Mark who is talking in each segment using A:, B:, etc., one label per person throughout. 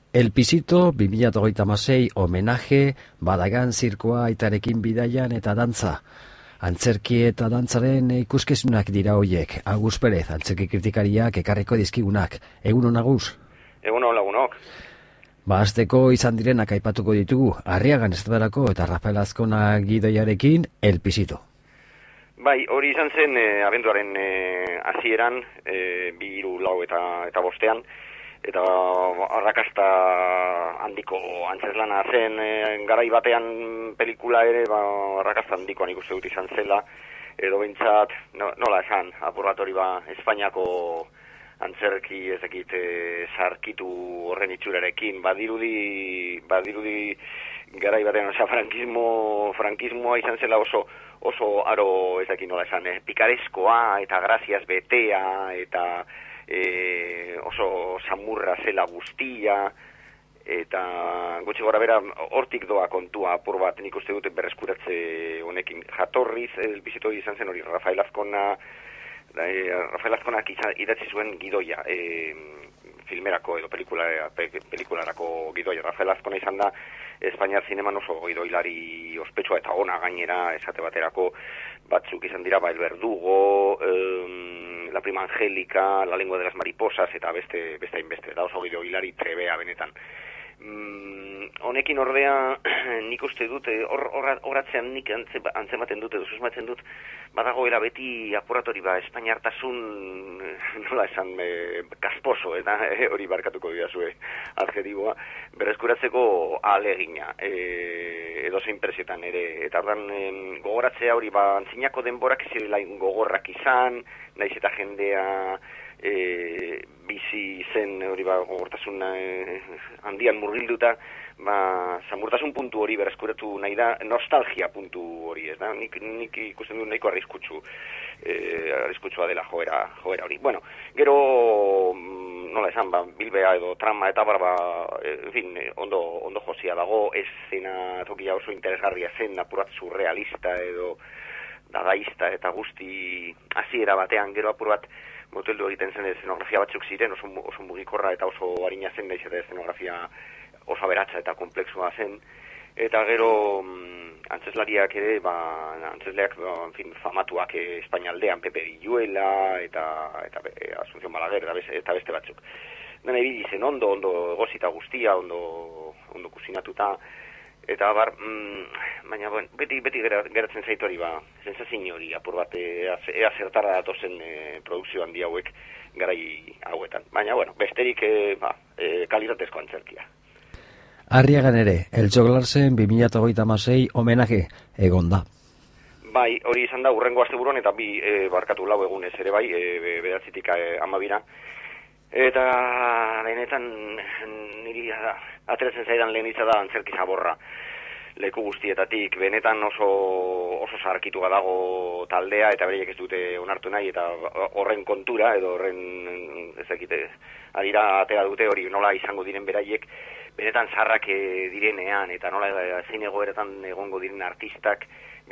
A: El Pisito 2026 homenaje, Badagan zirkoa aitarekin bidaian eta dantza. Antzerki eta dantzaren ikuskizunak dira hoiek. Agus Perez, antzerki kritikariak ekarriko dizkigunak. Egunon, Agus?
B: Egunon, lagunok.
A: Hasteko izan direnak aipatuko ditugu, Arriagan Estradarako eta Rafael Azkona gidoiarekin El Pisito.
B: Bai, hori izan zen abenduaren hasieran, 2, 4 eta 5, eta arrakasta handiko antzeslana zen, garai batean pelikula ere, arrakasta handikoan ikuste dut izan zela, edo behintzat, nola esan, apur bat hori Espainiako antzerki ezakit sarkitu horren itxurarekin, badirudi garai batean, frankismoa izan zela oso aro ezakin nola esan, pikareskoa eta graziaz betea eta oso samurra zela guztia, eta gutxi gora bera hortik doa kontua apur bat nik uste dute berreskuratze honekin jatorriz. El Pisito izan zen hori Rafael Azkonak idatzi zuen gidoia, filmerako edo pelikularako gidoia. Rafael Azkona izan da Espainiar zineman oso gidoilari ospetsua eta ona gainera, esate baterako batzuk izan dira, El Verdugo, La Prima Angélica, La Lengua de las Mariposas, eta beste hainbeste, da oso gidoilari trebea benetan. Honekin ordea nik uste dut, horatzean nik antzematen dut edo susmatzen dut, badagoela beti apuratori espainiartasun, nola esan, kasposo, eta hori barkatuko didazue adjetiboa, berreskuratzeko ahalegina, edo zein presetan ere, eta ordan gogoratzea hori antzinako denborak zirela gogorrak izan, naiz eta jendea bizi zen hori gogortasun handian murgilduta, samurtasun puntu hori berreskuratu nahi da, nostalgia puntu hori, ez da? Nik ikusten dut nahiko arriskutsua dela joera hori. Bueno, gero, nola esan, bilbea edo trama eta en fin, ondo josia dago, escena tokia oso interesgarria zen, apurat surrealista edo dadaista eta guzti hasiera batean, gero apur bat moteldu egiten zen eszenografia batzuk ziren, oso mugikorra eta oso harina zen, naiz eta eszenografia oso aberatsa eta komplexua zen, eta gero antzeslariak ere, antzesleak, en fin, famatuak Espainialdean, Pepe Villuela eta Asunción Balaguer eta beste batzuk. Dena ibili zen ondo egosita guztia, ondo kusinatuta, eta baina beti geratzen zaitu hori sensazio hori apur bat ea zertara datozen produkzio handi hauek garai hauetan. Baina besterik kalitatezko antzerkia.
A: Arriagan ere, El Joglarsen 2026 homenaje egon da.
B: Bai, hori izan da hurrengo asteburuan eta barkatu 4 egunez ere bai, 9tik 12. Eta benetan niri ateratzen zaidan lehen hitza da antzerki zaborra leku guztietatik, benetan oso sarkitua dago taldea eta bereiek ez dute onartu nahi eta horren kontura edo horren ezakite adira atera dute hori nola izango diren beraiek benetan zarrak direnean eta nola zein egoeretan egongo diren artistak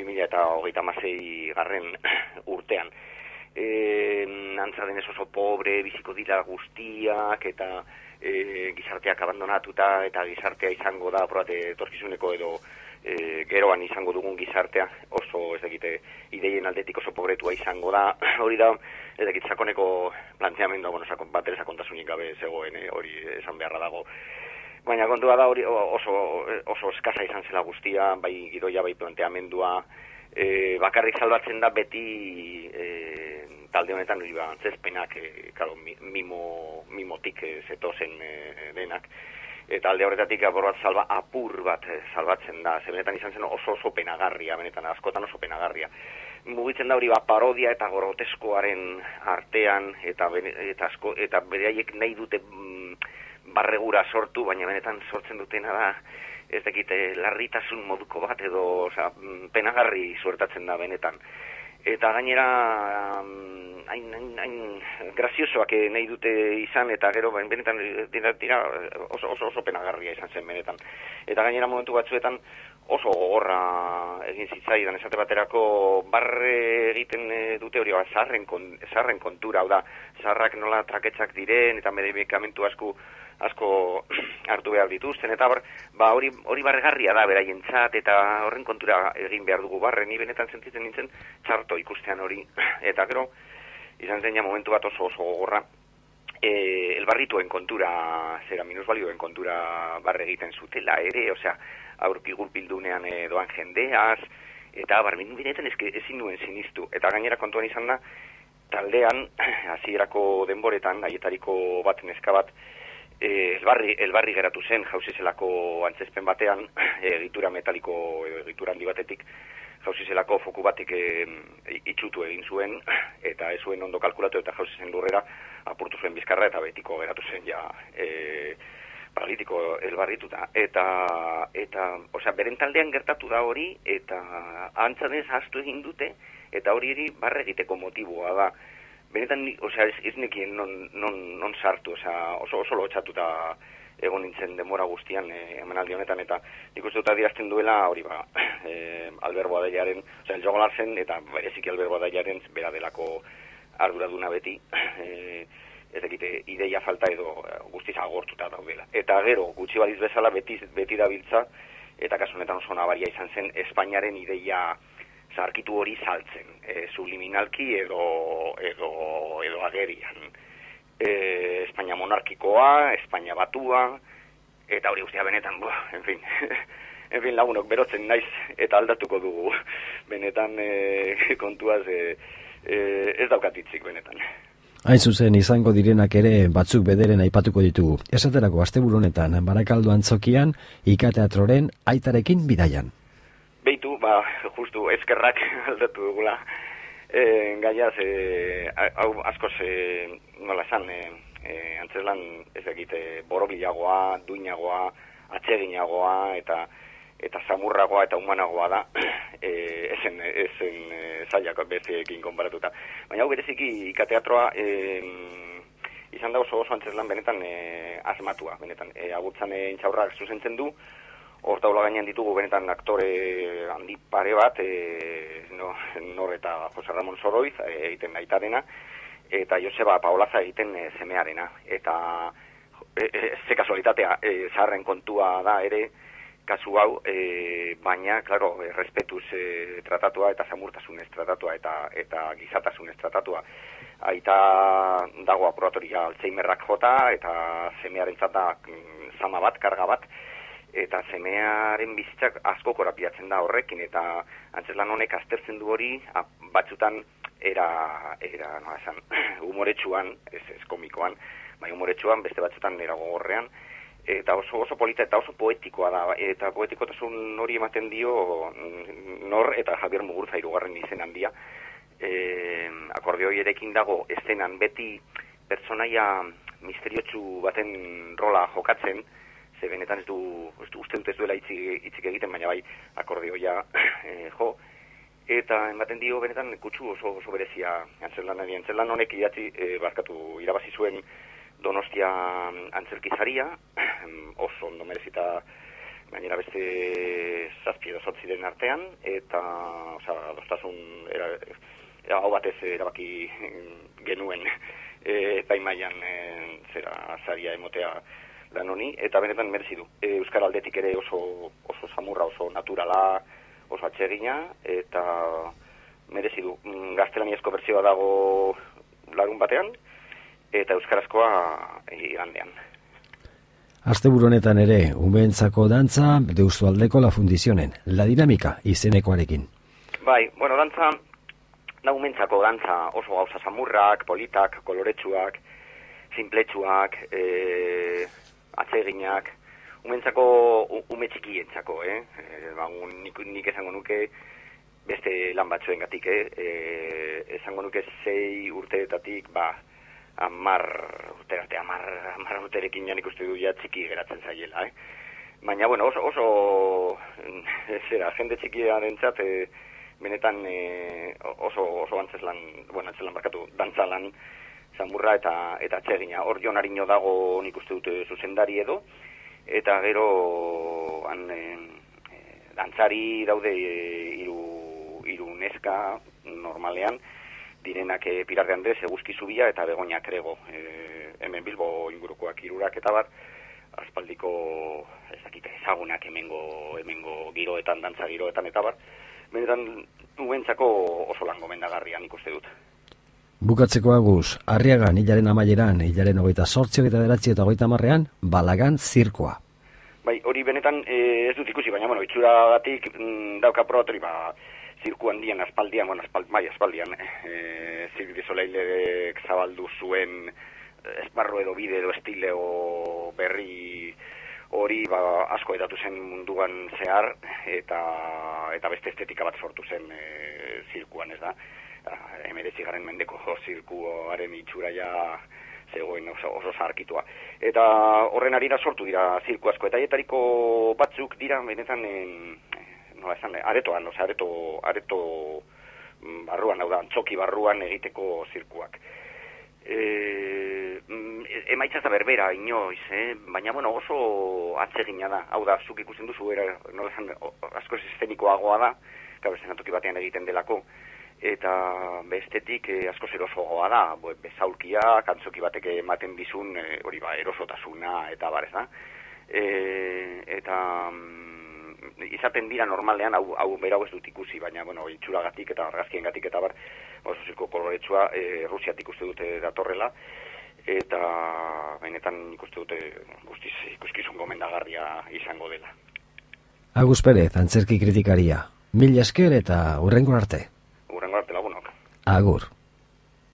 B: 2026 garren urtean. Antza denez oso pobre, biziko dira guztiak eta gizarteak abandonatuta eta gizartea izango da etorkizuneko edo geroan izango dugun gizartea oso ez dakite ideien aldetik oso pobretua izango da, hori da ez dakit sakoneko planteamendua, bat ere sakontasunik gabe zegoen hori esan beharra dago. Baina kontua da hori oso eskasa izan zela guztia, bai gidoia, bai planteamendua, bakarrik salbatzen da beti talde honetan hori antzezpenak, mimotik zetozen denak, eta alde horretatik apur bat salbatzen da, ze benetan izan zen oso penagarria, benetan askotan oso penagarria. Mugitzen da hori parodia eta groteskoaren artean, eta beraiek nahi dute barregura sortu, baina benetan sortzen dutena da, ez dakite, larritasun moduko bat edo penagarri suertatzen da benetan. Eta gainera hain graziosoak nahi dute izan eta gero benetan dira oso penagarria izan zen benetan. Eta gainera momentu batzuetan oso gogorra egin zitzaidan esate baterako barre egiten dute hori zaharren kontura, hau da, zaharrak nola traketsak diren eta medikamentu asko asko hartu behar dituzten, eta hori barregarria da beraientzat, eta horren kontura egin behar dugu barre, ni benetan sentitzen nintzen txarto ikustean hori, eta gero, izan zen ja momentu bat oso gogorra, elbarrituen kontura, minusbalioen kontura barre egiten zutela ere, osea, aurki gurpildunean doan jendeaz, eta benetan ezin nuen sinistu, eta gainera kontuan izan da, taldean, hasierako denboretan, haietariko bat neska bat, elbarri geratu zen, jauzizelako antzezpen batean, egitura metaliko, egitura handi batetik, jauzizelako foku batik itxutu egin zuen, eta ez zuen ondo kalkulatu eta jauzizen lurrera, apurtu zuen bizkarra eta betiko geratu zen ja paralitiko elbarrituta. Eta osea, beren taldean gertatu da hori, eta antzadez ahaztu egin dute, eta hori eri barre egiteko motiboa da. Benetan, osea, ez nekien non sartu, osea, oso lotxatuta egon nintzen denbora guztian emanaldi honetan, eta nik uste dut adierazten duela hori Albert Boadellaren, osea, el Jogo Larsen, eta bereziki Albert Boadellaren bera delako arduraduna beti, ez dakite, ideia falta edo guztiz agortuta daudela. Eta gero, gutxi baliz bezala beti dabiltza, eta kasu honetan oso nabaria izan zen, Espainiaren ideia zaharkitu hori saltzen, subliminalki edo agerian. Espainia monarkikoa, Espainia batua, eta hori guztia benetan, en fin, lagunok berotzen naiz eta aldatuko dugu, benetan kontuaz ez daukatitzik benetan.
A: Hain zuzen izango direnak ere batzuk bederen aipatuko ditugu. Esaterako asteburu honetan Barakaldo antzokian Ika-teatroren Aitarekin bidaian.
B: Beitu, justu eskerrak aldatu dugula. Gaiaz, hau askoz, nola esan, antzeslan ez egite borobilagoa, duinagoa, atseginagoa eta samurragoa eta humanagoa da, ezen zailak besteekin konparatuta. Baina hau bereziki Ika-teatroa izan da oso antzeslan benetan asmatua, benetan. Agurtzan intxaurrak zuzentzen du, hor taula gainean ditugu benetan aktore handi pare bat, Nor eta Jose Ramon Soroiz egiten aitarena, eta Joseba Paolaza egiten semearena. Eta ze kasualitatea, zaharren kontua da ere, kasu hau, baina, klaro, respetuz tratatua eta zamurtasunez tratatua eta gizatasunez tratatua. Aita dago apuratoria Alzheimerrak jota, eta semearentzat da zama bat, karga bat, eta semearen bizitzak asko korapiatzen da horrekin, eta antzeslan honek aztertzen du hori, batzutan era nola esan, humoretsuan, ez komikoan, bai humoretsuan, beste batzutan era gogorrean, eta oso polita eta oso poetikoa da, eta poetikotasun hori ematen dio Nor eta Javier Muguruza hirugarren izen handia. Akordioierekin dago eszenan beti pertsonaia misteriotsu baten rola jokatzen, ze benetan uste dut ez duela hitzik egiten, baina bai akordioia jo, eta ematen dio benetan kutsu oso berezia antzeslan honek irabazi zuen Donostia antzerkizaria, oso ondo merezita gainera beste 7 edo 8 den artean, eta adostasun hau batez erabaki genuen epaimaian saria emotea lan honi, eta benetan merezi du. Euskal aldetik ere oso samurra, oso naturala, oso atsegina, eta merezi du. Gaztelaniazko bertsioa dago larun batean, eta euskarazkoa igandean.
A: Asteburu honetan ere, umeentzako dantza Deustualdeko La Fundizionen, La Dinamika izenekoarekin.
B: Bai, dantza, da umeentzako dantza oso gauza samurrak, politak, koloretsuak, sinpletsuak, atseginak, umeentzako ume txikientzako, nik esango nuke beste lan batzuengatik, esango nuke 6 urteetatik, 10 urterekin jan ikuste du ja txiki geratzen zaiela, Baina, oso jende txikiarentzat benetan oso antzeslan barkatu, dantzalan, zamurra eta atsegina. Hor Jon Ariño dago nik uste dute zuzendari edo, eta gero dantzari daude hiru neska normalean, direnak Pilar de Andrés, Eguzki Zubia eta Begoña Krego. hemen Bilbo ingurukoak 3 eta bar, aspaldiko ezagunak hemengo giroetan, dantza giroetan eta bar, benetan ubentzako oso lan gomendagarria nik uste dut.
A: Bukatzeko Agus, Arriagan hilaren amaieran, hilaren 28, 29 eta 30ean, Balagan zirkoa.
B: Bai, hori benetan ez dut ikusi, baina, itxuragatik dauka probatori, zirku handian, aspaldian, Cirque du Soleilek zabaldu zuen esparro edo bide edo estileo berri hori asko edatu zen munduan zehar, eta beste estetika bat sortu zen zirkuan, ez da? 19. mendeko zirkuaren itxura ja zegoen oso zaharkitua. Eta horren arira sortu dira zirku asko, eta hietariko batzuk dira benetan aretoan, areto barruan, hau da, antzoki barruan egiteko zirkuak. Emaitza da berbera inoiz, baina oso atsegina da, hau da, zuk ikusten duzu, asko eszenikoagoa da, eszenatoki batean egiten delako, eta bestetik asko erosoagoa da, bezaulkiak, antzoki batek ematen bizun, hori erosotasuna, eta bar, ez da? Eta izaten dira normalean, hau berau ez dut ikusi, baina, itxuragatik eta argazkiengatik eta bar, oso zirko koloretsua, Rusiatik uste dute datorrela, eta benetan ikuste dute guztiz ikuskizun gomendagarria izango dela.
A: Agus Perez, antzerki kritikaria. Mila esker eta hurrengo arte.
B: Hurrengo arte lagunok.
A: Agur.